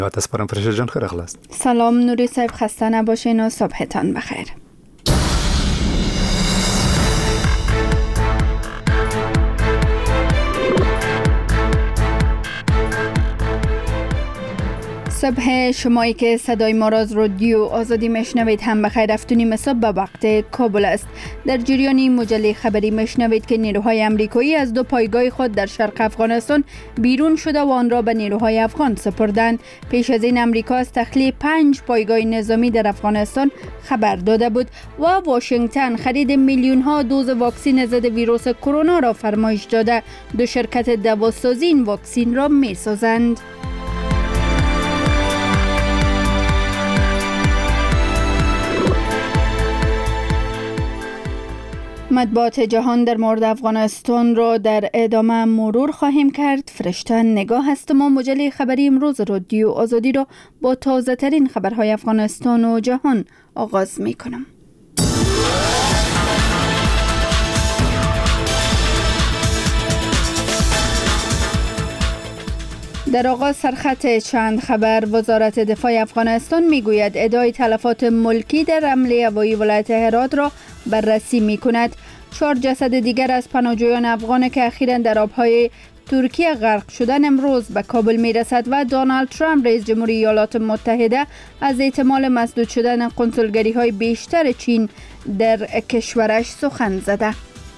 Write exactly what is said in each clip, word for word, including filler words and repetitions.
تسپارم فرشته جان خیر اخلاص. سلام نوری صاحب، خسته نباشین و صبحتان بخیر. صبح شمایی که صدای ما را از رادیو آزادی میشنوید هم بخیر. هفت و نیم صبح به وقت کابل است. در جریان مجله خبری میشنوید که نیروهای امریکایی از دو پایگاه خود در شرق افغانستان بیرون شده و آن را به نیروهای افغان سپردند. پیش از این امریکا از تخلیه پنج پایگاه نظامی در افغانستان خبر داده بود و واشنگتن خرید میلیون ها دوز واکسن ضد ویروس کرونا را فرمایش داده. دو شرکت دواسازی این واکسن را میسازند. مطبوعات جهان در مورد افغانستان را در ادامه مرور خواهیم کرد. فرشته نگاه هستم و مجله خبری امروز رادیو آزادی را با تازه ترین خبرهای افغانستان و جهان آغاز می کنم. در آغاز سرخط چند خبر. وزارت دفاع افغانستان میگوید ادعای تلفات ملکی در حمله هوایی ولایت هرات را بررسی می کند. چهار جسد دیگر از پناهجویان افغان که اخیراً در آبهای ترکیه غرق شدن امروز به کابل می رسد و دونالد ترامپ رئیس جمهوری ایالات متحده از احتمال مسدود شدن قنسولگری های بیشتر چین در کشورش سخن زده.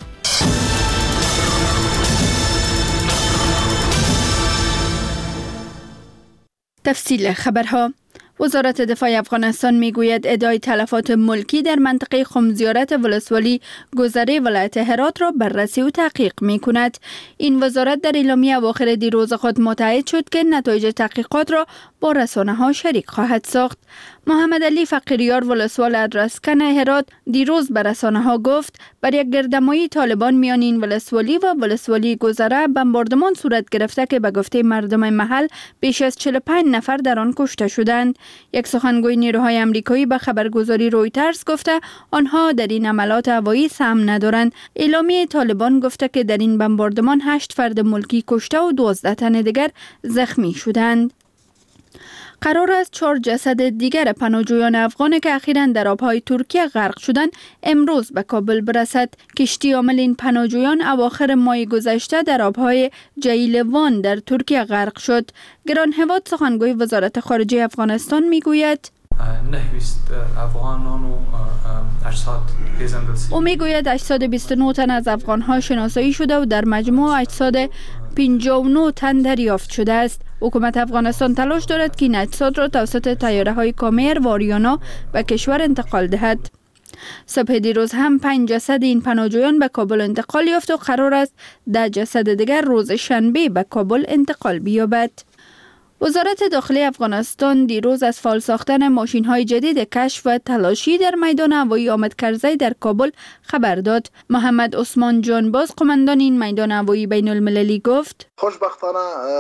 تفصیل خبرها. وزارت دفاع افغانستان میگوید ادعای تلفات ملکی در منطقه خمزیارت ولسوالی گذره ولایت هرات را بررسی و تحقیق می کند. این وزارت در اعلامیه اواخر دیروز خود متعهد شد که نتایج تحقیقات را با رسانه ها شریک خواهد ساخت. محمد علی فقیریار ولسوال ادرسکن هرات دیروز به رسانه ها گفت بر یک گردمایی طالبان میان این ولسوالی و ولسوالی گذره بمباردمان صورت گرفته که به گفته مردم محل بیش از چهل و پنج نفر در آن کشته شدند. یک سخنگوی نیروهای امریکایی به خبرگزاری رویترز گفته آنها در این عملات هوایی سهم ندارند. اعلامیه طالبان گفته که در این بمباردمان هشت فرد ملکی کشته و دوازده تن دیگر زخمی شدند. قرار است چهار جسد دیگر پناهجویان افغان که اخیراً در آبهای ترکیه غرق شدند امروز به کابل برسد. کشتی حامل این پناهجویان اواخر ماه گذشته در آبهای جیلوان در ترکیه غرق شد. گران هواد سخنگوی وزارت خارجه افغانستان میگوید او میگوید اجساد بیست و نه تن از افغانها شناسایی شده و در مجموع اجساد پنجاه و نه تن دریافت شده است. حکومت افغانستان تلاش دارد که این اجساد را توسط طیاره های کامر و آریانا به کشور انتقال دهد. صبح دیروز هم پنج جسد این پناهجویان به کابل انتقال یافت و قرار است ده جسد دیگر روز شنبه به کابل انتقال بیابد. وزارت داخلی افغانستان دیروز از فعال ساختن ماشین‌های جدید کشف و تلاشی در میدان هوایی حامد کرزی در کابل خبر داد. محمد عثمان جانباز قماندان این میدان هوایی بین المللی گفت خوشبختانه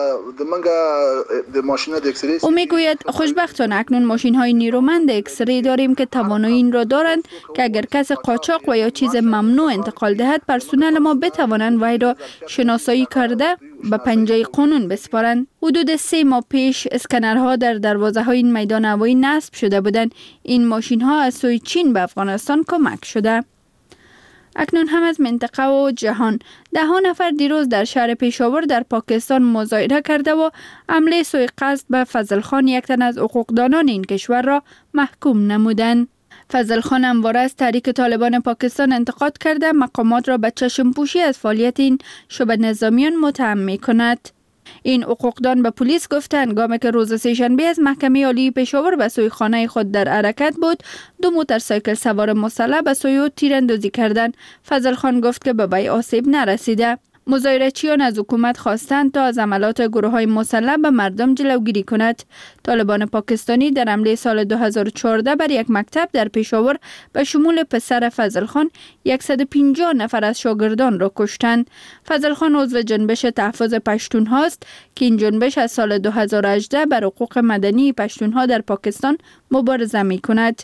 د ماشین د اکسری او میگوید خوشبختانه اکنون ماشین‌های نیرومند اکسری داریم که توانایی این را دارند که اگر کس قاچاق و یا چیز ممنوع انتقال دهد پرسنل ما بتوانند وی را شناسایی کرده به پنجه قانون بسپارند. حدود سه ماه پیش اسکنرها در دروازه های این میدان هوایی نصب شده بودند. این ماشین ها از سوی چین به افغانستان کمک شده. اکنون هم از منطقه و جهان. ده ها نفر دیروز در شهر پیشاور در پاکستان مظاهره کرده و حمله سوی قصد به فضل خان یک تن از حقوقدانان این کشور را محکوم نمودند. فضل خان همواره از تحریک طالبان پاکستان انتقاد کرده مقامات را به چشم پوشی از فعالیت این شبه نظامیان متهم می کند. این حقوقدان به پلیس گفته هنگامی که روز سه‌شنبه از محکمه عالی پیشاور به سوی خانه خود در حرکت بود دو موتورسایکل سوار مسلح به سوی او تیراندازی کردند. فضل خان گفت که به وی آسیب نرسیده. مظاهره‌چیان از حکومت خواستند تا از عملات گروه‌های مسلح به مردم جلوگیری کند. طالبان پاکستانی در حمله سال دو هزار و چهارده بر یک مکتب در پیشاور به شمول پسر فضل خان صد و پنجاه نفر از شاگردان را کشتند. فضل خان عضو جنبش تحفظ پشتون‌ها است که این جنبش از سال دو هزار و هجده بر حقوق مدنی پشتون‌ها در پاکستان مبارزه می‌کند.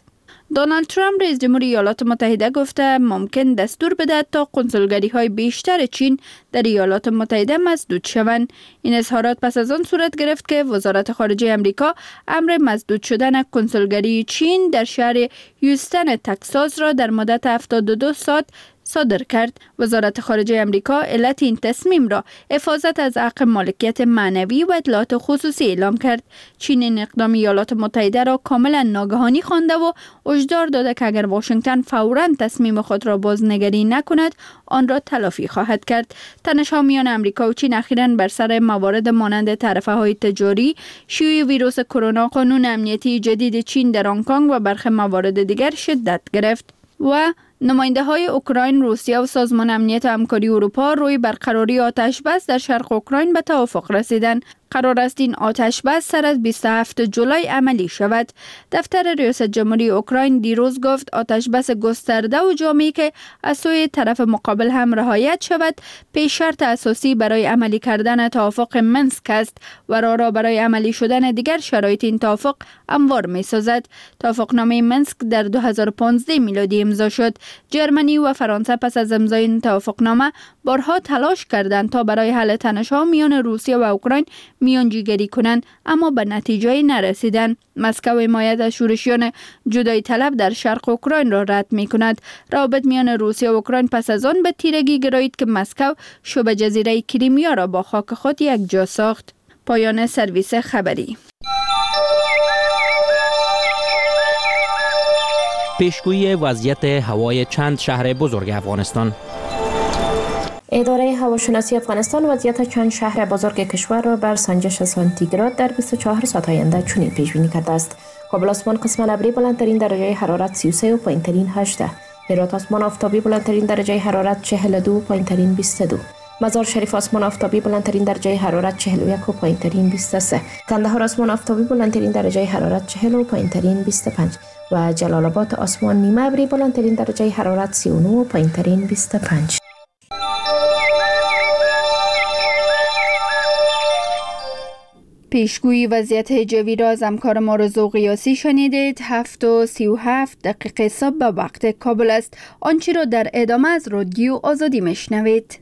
دونالد ترامپ رئیس جمهور ایالات متحده گفته ممکن دستور بده تا کنسولگری های بیشتر چین در ایالات متحده مسدود شوند. این اظهارات پس از آن صورت گرفت که وزارت خارجه امریکا امر مسدود شدن کنسولگری چین در شهر هیوستن تگزاس را در مدت هفتاد و دو ساعت صادر کرد. وزارت خارجه امریکا علت این تصمیم را حفاظت از حق مالکیت معنوی و اطلاعات خصوصی اعلام کرد. چین این اقدام ایالات متحده را کاملا ناگهانی خوانده و هشدار داده که اگر واشنگتن فوراً تصمیم خود را بازنگری نکند آن را تلافی خواهد کرد. تنش‌ها میان امریکا و چین اخیراً بر سر موارد مانند تعرفه های تجاری، شیوع ویروس کرونا، قانون امنیتی جدید چین در هنگ کنگ و برخی موارد دیگر شدت گرفت و نماینده های اوکراین، روسیه و سازمان امنیت و همکاری اروپا روی برقراری آتش بس در شرق اوکراین به توافق رسیدند. قرار است این آتش بس سر از بیست و هفتم جولای عملی شود. دفتر ریاست جمهوری اوکراین دیروز گفت آتش بس گسترده و جامعی که از سوی طرف مقابل هم رعایت شود پیش شرط اساسی برای عملی کردن توافق منسک است و راه را برای عملی شدن دیگر شرایط این توافق هموار می سازد. توافقنامه منسک در دو هزار و پانزده میلادی امضا شد. جرمنی و فرانسه پس از امضای این توافقنامه بارها تلاش کردند تا برای حل تنش‌ها میان روسیه و اوکراین میانجیگری کنند اما به نتیجه نرسیدند. مسکو حمایت از شورشیان جدایی طلب در شرق اوکراین را رد می کند. روابط میان روسیه و اوکراین پس از آن به تیرگی گرایید که مسکو شبه جزیره کریمیا را با خاک خود یک جا ساخت. پایان سرویس خبری. پیشگویی وضعیت هوای چند شهر بزرگ افغانستان. اداره هواشناسی افغانستان وضعیت چند شهر بزرگ کشور را بر سنجش سانتیگراد در بیست و چهار ساعت آینده چنین پیش بینی کرده است: کابل آسمان قسم ابری بلندترین درجه حرارت سی و سه و پایینترین هجده، هرات آسمان آفتابی بلندترین درجه حرارت چهل و دو و پایینترین بیست و دو، مزار شریف آسمان آفتابی بلندترین درجه حرارت چهل و یک و پایینترین بیست و سه، کندهار آسمان آفتابی بلندترین درجه حرارت چهل و پایینترین بیست و پنج و جلال آباد آسمان نیمه ابری بلندترین درجه حرارت سی و نه و پایینترین بیست و پنج. پیشگویی وضعیت جوی را از همکار ما رضا قیاسی شنیدید. هفت و سی و هفت دقیقه صبح به وقت کابل است. آنچه را در ادامه از رادیو آزادی میشنوید.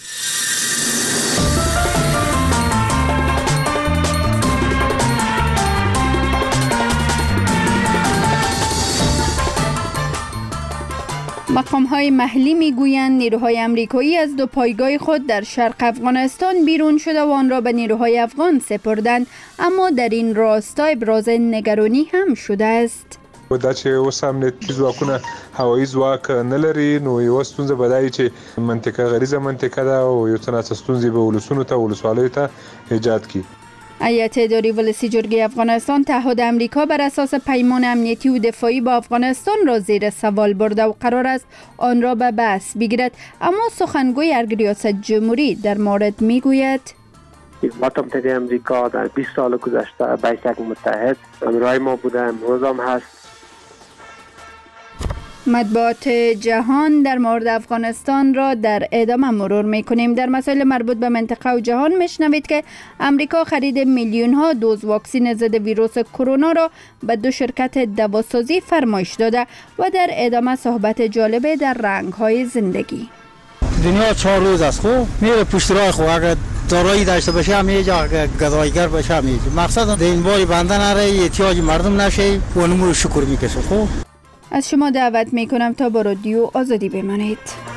مقام‌های محلی می‌گویند نیروهای آمریکایی از دو پایگاه خود در شرق افغانستان بیرون شده و آن را به نیروهای افغان سپردند، اما در این راستا ابراز نگرانی هم شده است. دا چې اوس امنیتي ځواکونه هوایي ځواک نه لري نو یوه ستونزه به دا وي چې منطقه غریزه منطقه ده او یو څه ناڅه ستونزې به ولسونو ته ولسوالیو ته ایجاد کړي. هیئت اداری ولسی جرگه افغانستان تعهد امریکا بر اساس پیمان امنیتی و دفاعی با افغانستان را زیر سوال برده و قرار است آن را به بحث بگیرد، اما سخنگوی ارگ ریاست جمهوری در مورد میگوید ایالات متحده امریکا در بیست سال گذشته به یک متحد همراه ما بوده، امروز هم هست. مطبوعات جهان در مورد افغانستان را در ادامه مرور میکنیم. در مسائل مربوط به منطقه و جهان میشنوید که امریکا خرید میلیون ها دوز واکسن ضد ویروس کرونا را به دو شرکت دواسازی فرمایش داده و در ادامه صحبت جالب در رنگ های زندگی. دنیا چهار روز است، خب میره پشت راه، خب اگر دارایی داشته باشه همه جا گدایگر باشه همه جا. مقصد این باری بنده نره، احتیاج مردم نشه و نمو شکر میکشه. خب از شما دعوت می کنم تا با رادیو آزادی بمانید.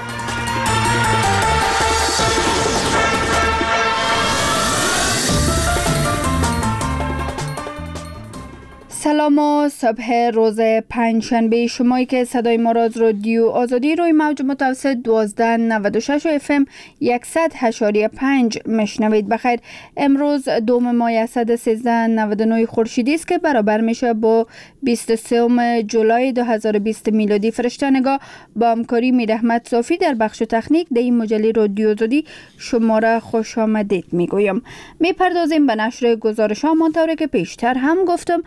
سلام و صبح روز پنجشنبه شمایی که صدای ما را از رادیو آزادی روی موج متوسط دوازده نود و شش اف ام صد و هشت و پنج مشنوید. بخیر. امروز دوم ماه صد و سیزده نود و نه خورشیدی است که برابر میشه با بیست و سوم جولای دو هزار و بیست میلادی. فرشته‌نگار با همکاری میر احمد صافی در بخش تکنیک در این مجله رادیو آزادی شما را خوش آمدید میگویم. میپردازیم به نشر گزارش‌ها. همانطور که پیشتر هم گفتم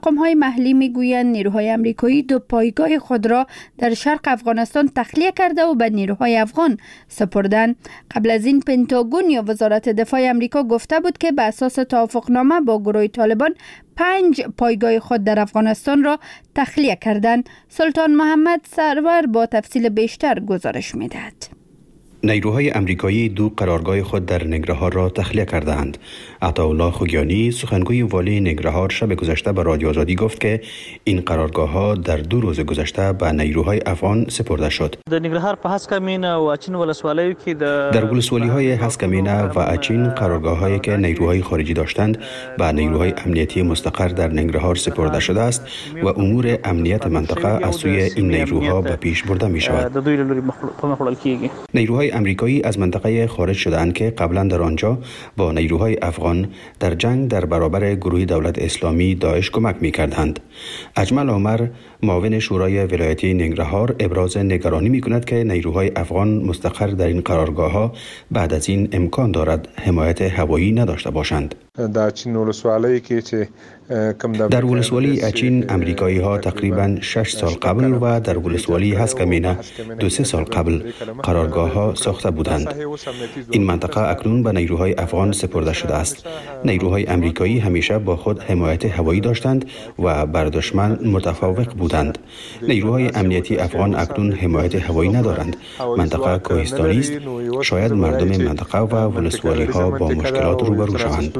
مقام‌های محلی میگویند نیروهای آمریکایی دو پایگاه خود را در شرق افغانستان تخلیه کرده و به نیروهای افغان سپردند. قبل از این پنتاگون یا وزارت دفاع آمریکا گفته بود که به اساس توافقنامه با گروه طالبان پنج پایگاه خود در افغانستان را تخلیه کردند. سلطان محمد سرور با تفصیل بیشتر گزارش می‌دهد. نیروهای امریکایی دو قرارگاه خود در ننگرهار را تخلیه کردند. عطاالله خوگیانی سخنگوی والی ننگرهار شب گذشته به رادیو آزادی گفت که این قرارگاه ها در دو روز گذشته به نیروهای افغان سپرده شد. در ننگرهار په هسکمینه و اچین ولسوالیو کې در ولسوالی های هسکمینه و اچین قرارگاه هایی که نیروهای خارجی داشتند به نیروهای امنیتی مستقر در ننگرهار سپرده شده است و امور امنیت منطقه از سوی این نیروها به پیش برده می شود. نیروهای امریکایی از منطقه خارج شده‌اند که قبلا در آنجا با نیروهای افغان در جنگ در برابر گروه دولت اسلامی داعش کمک می‌کردند. اجمل عمر معاون شورای ولایتی ننگرهار ابراز نگرانی می‌کند که نیروهای افغان مستقر در این قرارگاه‌ها بعد از این امکان دارد حمایت هوایی نداشته باشند. در چین ولسوالی که چه در ولسوالی اچین امریکایی ها تقریبا شش سال قبل و در ولسوالی هسکمینه دو سه سال قبل قرارگاه ها ساخته بودند. این منطقه اکنون به نیروهای افغان سپرده شده است. نیروهای امریکایی همیشه با خود حمایت هوایی داشتند و بر دشمن متفوق بودند. نیروهای امنیتی افغان اکنون حمایت هوایی ندارند. منطقه کوهستانی است. شاید مردم منطقه و ولسوالی ها با مشکلات روبرو شوند.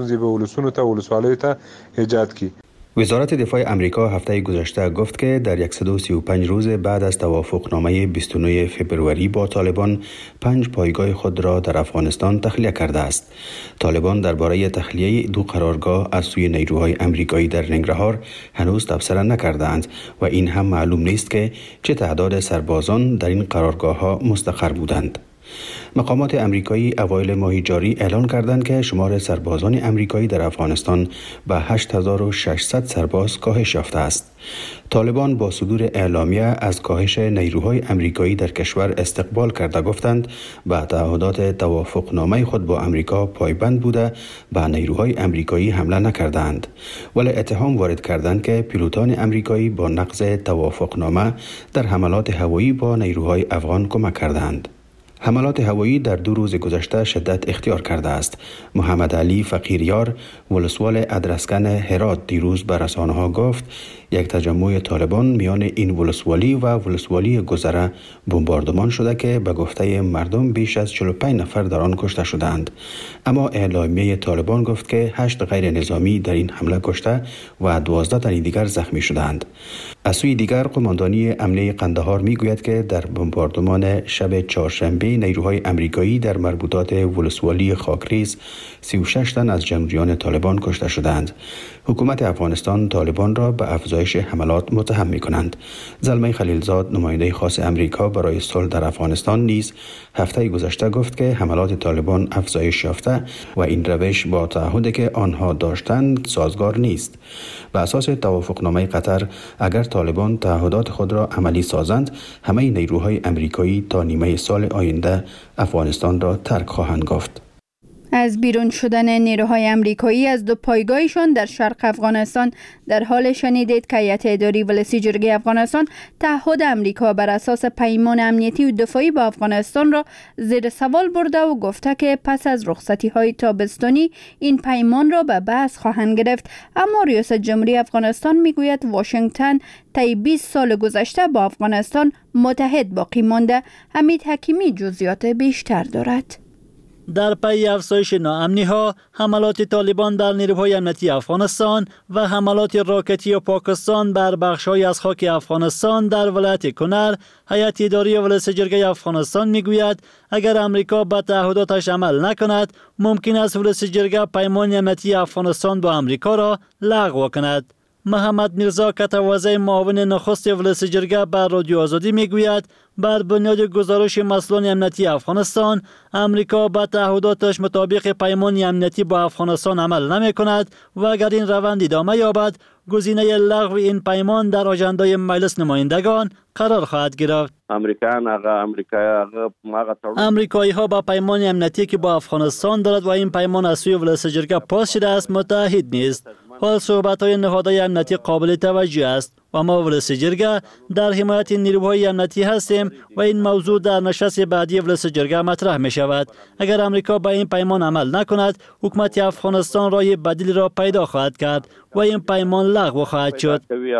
وزارت دفاع امریکا هفته گذشته گفت که در صد و سی و پنج روز بعد از توافقنامه بیست و نه فوریه با طالبان پنج پایگاه خود را در افغانستان تخلیه کرده است. طالبان درباره تخلیه دو قرارگاه از سوی نیروهای امریکایی در ننگرهار هنوز تبصره نکردند و این هم معلوم نیست که چه تعداد سربازان در این قرارگاه ها مستقر بودند. مقامات امریکایی اوایل ماه جاری اعلان کردند که شمار سربازان امریکایی در افغانستان به هشت هزار و ششصد سرباز کاهش یافته است. طالبان با صدور اعلامیه از کاهش نیروهای امریکایی در کشور استقبال کرده گفتند به تعهدات توافقنامه خود با امریکا پایبند بوده به نیروهای امریکایی حمله نکردند، ولی اتهام وارد کردند که پیلوتان امریکایی با نقض توافقنامه در حملات هوایی با نیروهای افغان کمک کردند. حملات هوایی در دو روز گذشته شدت اختیار کرده است. محمد علی فقیریار ولسوال ادرسکن هرات دیروز به رسانه‌ها گفت یک تجمع طالبان میان این ولسوالی و ولسوالی گذره بمباردمان شده که به گفته مردم بیش از چهل و پنج نفر در آن کشته شدند. اما اعلامیه طالبان گفت که هشت غیر نظامی در این حمله کشته و دوازده تن دیگر زخمی شدند. از سوی دیگر قماندانی امنیه قندهار میگوید که در بمباردمان شب چهارشنبه نیروهای امریکایی در مربوطات ولسوالی خاکریز سی و شش تن از جنگجویان طالبان کشته شدند. حکومت افغانستان طالبان را به افزایش حملات متهم می‌کنند. زلمه خلیلزاد نماینده خاص امریکا برای صلح در افغانستان نیز هفته گذشته گفت که حملات طالبان افزایش یافته و این روش با تعهدی که آنها داشتند سازگار نیست. به اساس توافقنامه قطر اگر طالبان تعهدات خود را عملی سازند، همه نیروهای امریکایی تا نیمه سال آینده افغانستان را ترک خواهند گفت. از بیرون شدن نیروهای امریکایی از دو پایگاهشان در شرق افغانستان در حال شنیدید که هیئت اداری ولسی جرگه افغانستان تعهد امریکا بر اساس پیمان امنیتی و دفاعی با افغانستان را زیر سوال برده و گفته که پس از رخصتی های تابستانی این پیمان را به بحث خواهند گرفت. اما ریاست جمهوری افغانستان میگوید واشنگتن طی بیست سال گذشته با افغانستان متحد باقی مانده. حمید حکیمی جزئیات بیشتر دارد. در پی افزایش ناامنی ها، حملات طالبان بر نیروهای امنیتی افغانستان و حملات راکتی پاکستان بر بخش‌های از خاک افغانستان در ولایت کنر، هیئت اداری ولسی جرگه افغانستان میگوید اگر امریکا به تعهداتش عمل نکند، ممکن است ولسی جرگه پیمان امنیتی افغانستان با امریکا را لغو کند. محمد میرزا کتوازی معاون نخست ولسی جرگه بر رادیو آزادی میگوید بر بنیاد گزارش مسئولان امنیتی افغانستان، امریکا به تعهداتش مطابق پیمان امنیتی با افغانستان عمل نمی کند و اگر این روند ادامه یابد، گزینه لغو این پیمان در آژاندای مجلس نمایندگان قرار خواهد گرفت. امریکایان هغه امریکایی امریکایی ها با پیمان امنیتی که با افغانستان دارد و این پیمان از سوی ولسی جرگه پاس شده است متحد نیست. حال صحبت‌های نهادهای امنیتی قابل توجه است و ما ولس جرگه در حمایت نیروهای امنیتی هستیم و این موضوع در نشست بعدی ولس جرگه مطرح می شود. اگر امریکا به این پیمان عمل نکند، حکومت افغانستان راه بدیل را پیدا خواهد کرد و این پیمان لغو خواهد شد.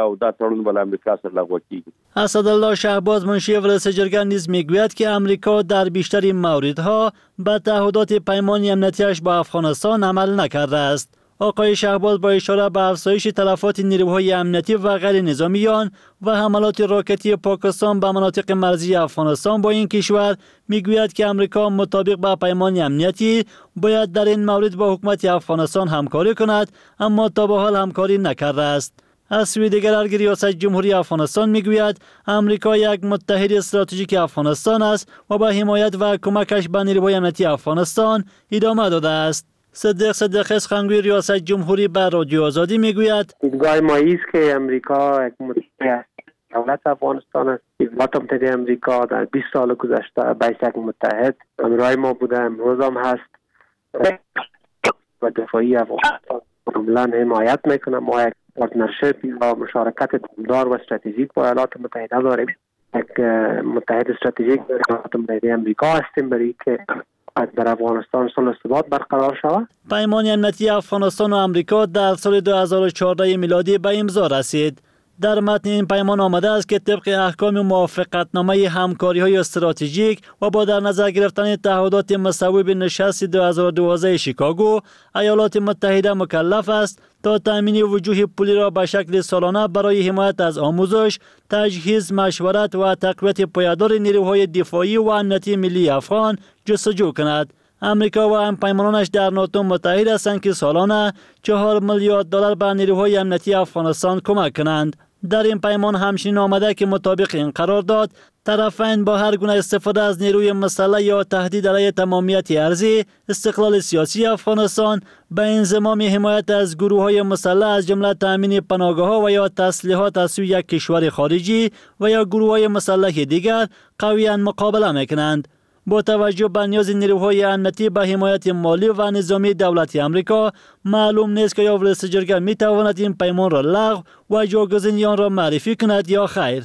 اسدالله شهباز منشی ولس جرگه نیز میگوید که امریکا در بیشتر موردها به تعهدات پیمان امنیتیش با افغانستان عمل نکرده است. آقای شهباز با اشاره به افزایش تلفات نیروهای امنیتی و غیر نظامیان و حملات راکتی پاکستان به مناطق مرزی افغانستان با این کشور میگوید که امریکا مطابق با پیمان امنیتی باید در این مورد با حکومت افغانستان همکاری کند، اما تا به حال همکاری نکرده است. از سوی دیگر ریاست جمهوری افغانستان میگوید امریکا یک متحد استراتژیک افغانستان است و با حمایت و کمکش به نیروهای امنیتی افغانستان ادامه داده است. صدیق صدیقی سخنگوی ریاست جمهوری بر رادیو آزادی میگوید دیدگاه ما است که امریکا یک متحد دولت افغانستان است. دولت متحد امریکا در بیست سال گذشته بیست یک متحد همراه ما بوده، امروز هم هست و دفاعی افغانستان کاملا حمایت میکنه. ما یک پارتنرشیپ و مشارکت دار و استراتژیک با ایالات متحده داریم. یک متحد استراتژیک با ایالات متحده امریکا هستیم برای که در افغانستان صلح و ثبات برقرار شود. پیمان امنیتی افغانستان و امریکا در سال دو هزار و چهارده میلادی به امضا رسید. در متن این پیمان آمده است که طبق احکام موافقتنامه همکاری‌های استراتژیک و با در نظر گرفتن تعهدات مصوب نشست دو هزار و دوازده شیکاگو، ایالات متحده مکلف است تا تامین وجوه پولی را به شکل سالانه برای حمایت از آموزش، تجهیز، مشورت و تقویت پایدار نیروهای دفاعی و امنیتی ملی افغان جستجو کند. امریکا و هم پیمانانش در ناتو متحد هستند که سالانه چهار میلیارد دلار به نیروهای امنیتی افغانستان کمک کنند. در این پیمان همچنین آمده که مطابق این قرارداد طرفین با هر گونه استفاده از نیروی مسلح یا تهدید علیه تمامیت ارضی، استقلال سیاسی افغانستان، به انضمام حمایت از گروه‌های مسلح از جمله تامین پناهگاه‌ها و یا تسلیحات از سوی یک کشور خارجی و یا گروه‌های مسلح دیگر قویاً مقابله می‌کنند. با توجه به نیاز نیروهای امنیتی به حمایت مالی و نظامی دولت امریکا، معلوم نیست که یا ولس جرگه می تواند این پیمان را لغو و جاگزینی آن را معرفی کند یا خیر.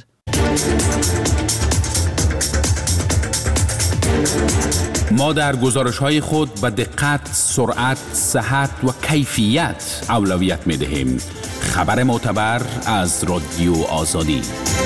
ما در گزارش‌های خود به دقت، سرعت، صحت و کیفیت اولویت می دهیم. خبر معتبر از رادیو آزادی.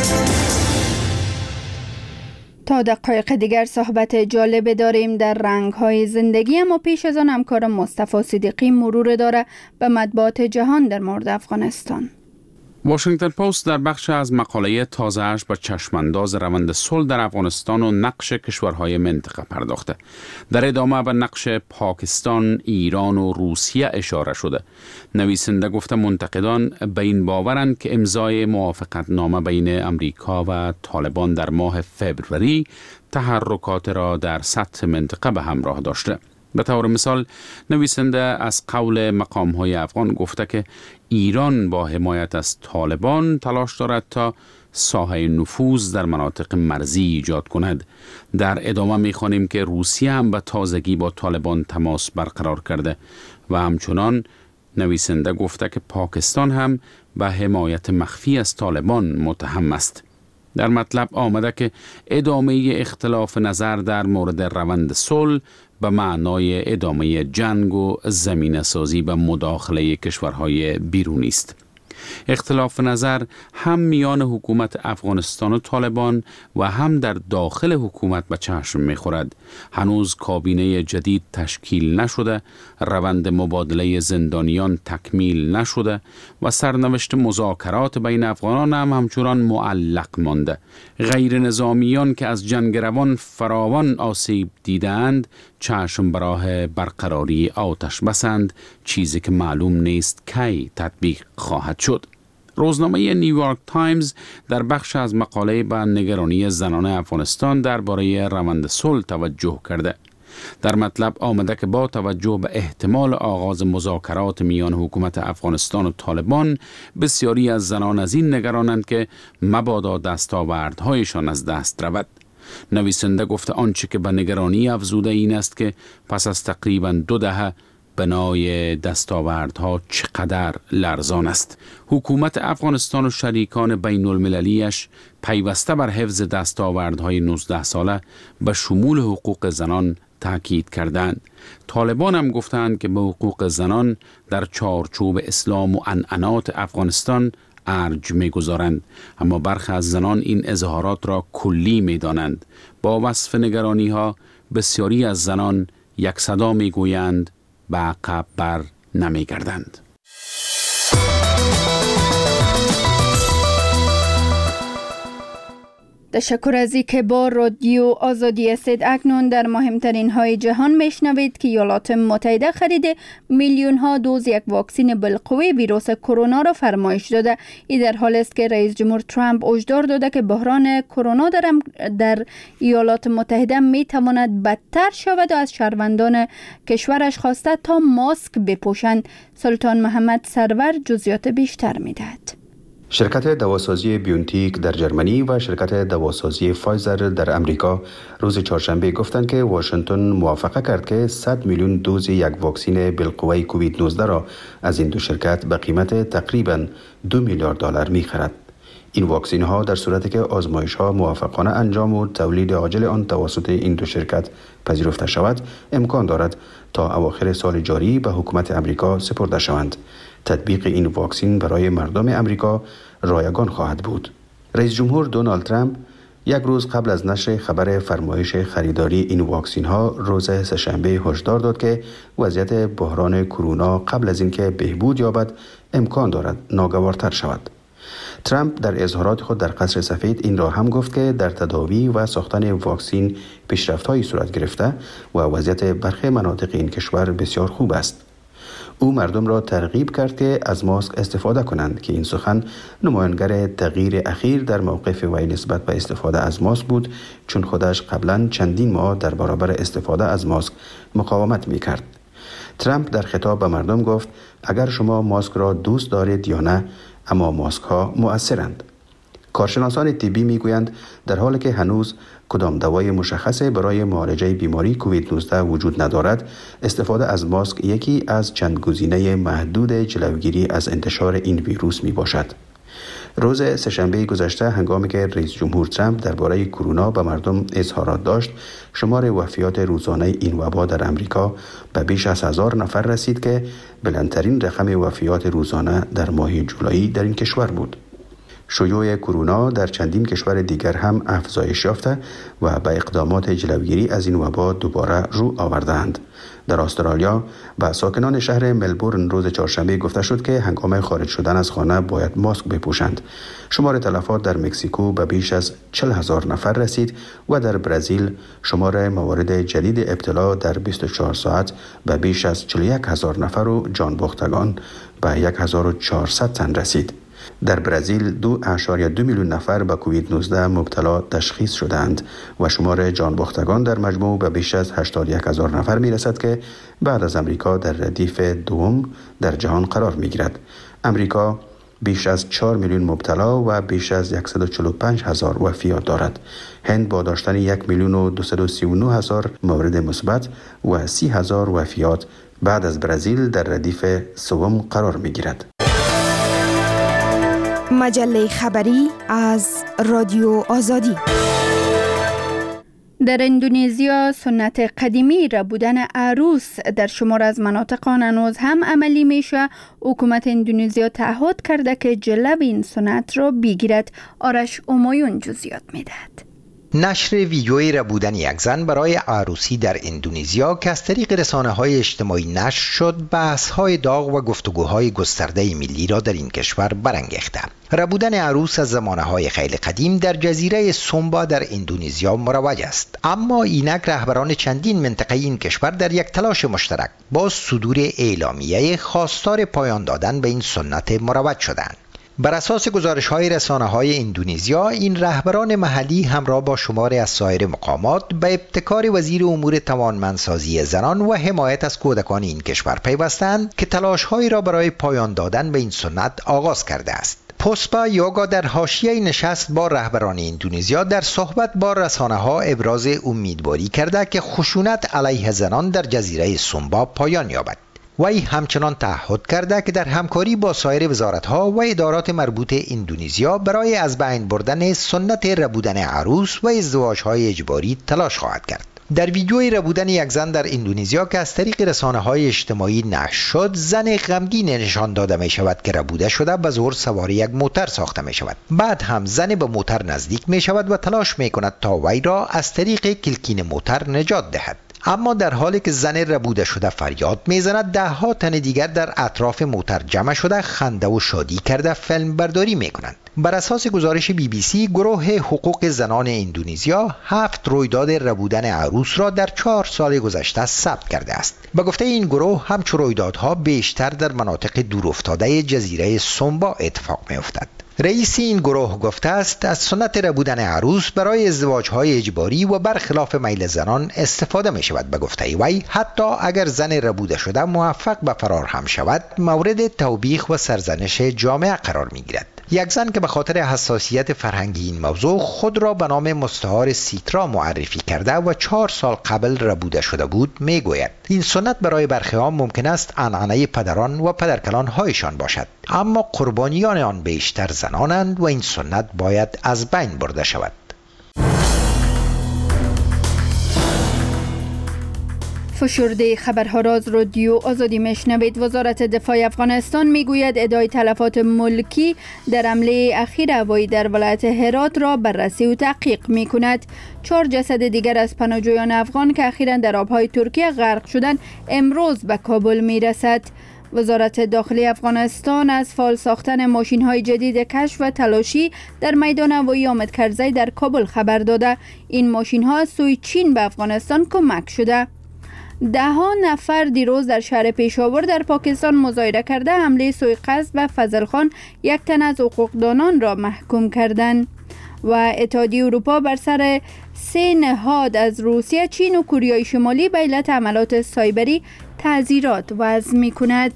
تا دقایق دیگر صحبت جالب داریم در رنگ‌های زندگی، اما پیش از آن همکار مصطفی صدیقی مرور داره به مطبوعات جهان در مورد افغانستان. واشنگتن پست در بخش از مقاله تازه‌اش به چشمانداز روند صلح در افغانستان و نقش کشورهای منطقه پرداخته. در ادامه به نقش پاکستان، ایران و روسیه اشاره شده. نویسنده گفته منتقدان به این باورند که امضای موافقتنامه بین امریکا و طالبان در ماه فوریه تحرکات را در سطح منطقه به همراه داشته. به طور مثال نویسنده از قول مقام‌های افغان گفته که ایران با حمایت از طالبان تلاش دارد تا ساحه نفوذ در مناطق مرزی ایجاد کند. در ادامه می‌خوانیم که روسیه هم به تازگی با طالبان تماس برقرار کرده و همچنان نویسنده گفته که پاکستان هم به حمایت مخفی از طالبان متهم است. در مطلب آمده که ادامه اختلاف نظر در مورد روند صلح به معنای ادامه جنگ و زمینه سازی به مداخله کشورهای بیرونی است. اختلاف نظر هم میان حکومت افغانستان و طالبان و هم در داخل حکومت به چشم می‌خورد. هنوز کابینه جدید تشکیل نشده، روند مبادله زندانیان تکمیل نشده و سرنوشت مذاکرات بین افغانان هم همچنان معلق مانده. غیر نظامیان که از جنگ روان فراوان آسیب دیدند چشم براه برقراری آتش بسند، چیزی که معلوم نیست کی تطبیق خواهد شد. روزنامه نیویورک تایمز در بخش از مقاله به نگرانی زنان افغانستان درباره روند صلح توجه کرده. در مطلب آمده که با توجه به احتمال آغاز مذاکرات میان حکومت افغانستان و طالبان، بسیاری از زنان از این نگرانند که مبادا دستاوردهایشان از دست رود. نویسنده گفته آنچه که به نگرانی افزوده این است که پس از تقریباً دو دهه بنای دستاوردها چقدر لرزان است. حکومت افغانستان و شریکان بین المللیش پیوسته بر حفظ دستاوردهای نوزده ساله به شمول حقوق زنان تاکید کردند. طالبان هم گفتند که به حقوق زنان در چارچوب اسلام و عنعنات افغانستان ارج می‌گذارند، اما برخی از زنان این اظهارات را کلی می‌دانند. با وصف نگرانی‌ها بسیاری از زنان یک صدا می‌گویند به عقب بر نمی‌گردند. تشکر از اینکه با رادیو آزادی هستید. اکنون در مهمترین های جهان میشنوید که ایالات متحده خرید میلیون ها دوز یک واکسن بالقوه ویروس کرونا را فرمایش داده. این در حال است که رئیس جمهور ترامپ هشدار داده که بحران کرونا در, در ایالات متحده می تواند بدتر شود و از شهروندان کشورش خواسته تا ماسک بپوشند. سلطان محمد سرور جزئیات بیشتر میدهد. شرکت دواسازی بیونتیک در جرمنی و شرکت دواسازی فایزر در امریکا روز چهارشنبه گفتند که واشنگتن موافقه کرد که صد میلیون دوز یک واکسن بالقوه کووید نوزده را از این دو شرکت به قیمت تقریباً دو میلیارد دلار می‌خرد. این واکسن ها در صورتی که آزمایش ها موفقانه انجام و تولید عاجل آن توسط این دو شرکت پذیرفته شود، امکان دارد تا اواخر سال جاری به حکومت امریکا سپرده شوند. تطبیق این واکسن برای مردم امریکا رایگان خواهد بود. رئیس جمهور دونالد ترامپ یک روز قبل از نشر خبر فرمایش خریداری این واکسن ها روز سه‌شنبه هشدار داد که وضعیت بحران کرونا قبل از اینکه بهبود یابد امکان دارد ناگوارتر شود. ترامپ در اظهارات خود در قصر سفید این را هم گفت که در تداوی و ساختن واکسن پیشرفت‌هایی صورت گرفته و وضعیت برخی مناطق این کشور بسیار خوب است. او مردم را ترغیب کرد که از ماسک استفاده کنند که این سخن نمایانگر تغییر اخیر در موقف وی نسبت به استفاده از ماسک بود، چون خودش قبلا چندین ماه در برابر استفاده از ماسک مقاومت می کرد. ترامپ در خطاب به مردم گفت اگر شما ماسک را دوست دارید یا نه، اما ماسک ها مؤثرند. کارشناسان طبی می گویند در حالی که هنوز کدام دوای مشخص برای معالجه بیماری کووید نوزده وجود ندارد، استفاده از ماسک یکی از چند گزینه محدود جلوگیری از انتشار این ویروس می باشد. روز سه‌شنبه گذشته هنگامی که رئیس جمهور ترامپ درباره کرونا به مردم اظهارات داشت، شمار وفیات روزانه این وبا در امریکا به بیش از هزار نفر رسید که بلندترین رقم وفیات روزانه در ماه جولای در این کشور بود. شیوع کرونا در چندین کشور دیگر هم افزایش یافته و به اقدامات جلوگیری از این وبا دوباره رو آوردند. در استرالیا به ساکنان شهر ملبورن روز چهارشنبه گفته شد که هنگام خارج شدن از خانه باید ماسک بپوشند. شمار تلفات در مکزیکو به بیش از چهل هزار نفر رسید و در برزیل شمار موارد جدید ابتلا در بیست و چهار ساعت به بیش از چهل و یک هزار نفر و جان باختگان به یک هزار و چهارصد تن رسید. در برزیل دو اعشاری دو میلیون نفر به کووید نوزده مبتلا تشخیص شدند و شمار جان باختگان در مجموع به بیش از هشتاد و یک هزار نفر می رسد که بعد از امریکا در ردیف دوم در جهان قرار می گیرد. امریکا بیش از چهار میلیون مبتلا و بیش از صد و چهل و پنج هزار وفیات دارد. هند با داشتن یک میلیون و دویست و سی و نه هزار مورد مثبت و سی هزار وفیات بعد از برزیل در ردیف سوم قرار می گیرد. مجله خبری از رادیو آزادی. در اندونزیا سنت قدیمی را بودن عروس در شمار از مناطق آن هنوز هم عملی میشه. حکومت اندونزیا تعهد کرده که جلو این سنت را بگیرد. آرش امایون جزئیات میدهد. نشر ویدیویی را بودن یک زن برای عروسی در اندونزیا که از طریق رسانه‌های اجتماعی نشر شد، بحث‌های داغ و گفتگوهای گسترده ملی را در این کشور برانگیخته. ربودن عروس از زمانه‌های خیلی قدیم در جزیره سومبا در اندونزیا مروج است، اما اینک رهبران چندین منطقه این کشور در یک تلاش مشترک با صدور اعلامیه خواستار پایان دادن به این سنت مروج شدند. بر اساس گزارش‌های رسانه‌های اندونزیا، این رهبران محلی همراه با شماری از سایر مقامات به ابتکار وزیر امور توانمندسازی زنان و حمایت از کودکان این کشور پیوستند که تلاش‌هایی را برای پایان دادن به این سنت آغاز کرده است. پوسپا یوگا در حاشیه نشست با رهبران اندونزیا در صحبت با رسانه‌ها ابراز امیدواری کرده که خشونت علیه زنان در جزیره سومبا پایان یابد. وی همچنان تعهد کرده که در همکاری با سایر وزارت‌ها و ادارات مربوط اندونزیا برای از بین بردن سنت ربودن عروس و ازدواج‌های اجباری تلاش خواهد کرد. در ویدیوی ربودن یک زن در اندونزیا که از طریق رسانه‌های اجتماعی نشر شد، زن غمگین نشان داده می شود که ربوده شده به زور سوار یک موتر ساخته می شود. بعد هم زن به موتر نزدیک می شود و تلاش می کند تا وی را از طریق کلکین موتر نجات دهد. اما در حالی که زن ربوده شده فریاد میزند، ده ها تن دیگر در اطراف موتر جمع شده خنده و شادی کرده فیلم برداری میکنند. بر اساس گزارش بی بی سی، گروه حقوق زنان اندونزیا هفت رویداد ربودن عروس را در چهار سال گذشته ثبت کرده است. به گفته این گروه، همچون رویدادها بیشتر در مناطق دورافتاده جزیره سومبا اتفاق میافتد. رئیس این گروه گفته است از سنت ربودن عروس برای ازدواج‌های اجباری و برخلاف میل زنان استفاده می شود. به گفته وی، حتی اگر زن ربوده شده موفق به فرار هم شود، مورد توبیخ و سرزنش جامعه قرار می گیرد. یک زن که به خاطر حساسیت فرهنگی این موضوع خود را به نام مستعار سیترا معرفی کرده و چهار سال قبل ربوده شده بود، می گوید این سنت برای برخی ممکن است عنعنه پدران و پدرکلان هایشان باشد، اما قربانیان آن بیشتر زنانند و این سنت باید از بین برده شود. فشرده خبرها را از رادیو آزادی میشنوید. وزارت دفاع افغانستان میگوید ادعای تلفات ملکی در حمله اخیر هوایی در ولایت هرات را بررسی و تحقیق میکند. چهار جسد دیگر از پناهجویان افغان که اخیراً در آبهای ترکیه غرق شدند امروز به کابل میرسد. وزارت داخلی افغانستان از فعال ساختن ماشین‌های جدید کشف و تلاشی در میدان هوایی حامد کرزی در کابل خبر داده. این ماشین‌ها از سوی چین به افغانستان کمک شده. ده ها نفر دیروز در شهر پیشاور در پاکستان مظاهره کرده حمله سوء قصد به فضل خان، یک تن از حقوقدانان را محکوم کردند. و اتحادیه اروپا بر سر سه نهاد از روسیه، چین و کره شمالی به علت حملات سایبری تعزیرات وضع می کند.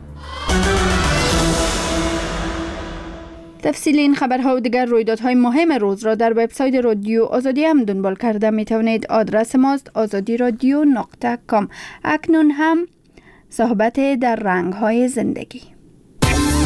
تفصیل این خبرها و دیگر رویدادهای مهم روز را در وبسایت رادیو آزادی هم دنبال کرده می توانید. آدرس ماست آزادی رادیو نقطه کام. اکنون هم صحبت در رنگ‌های زندگی.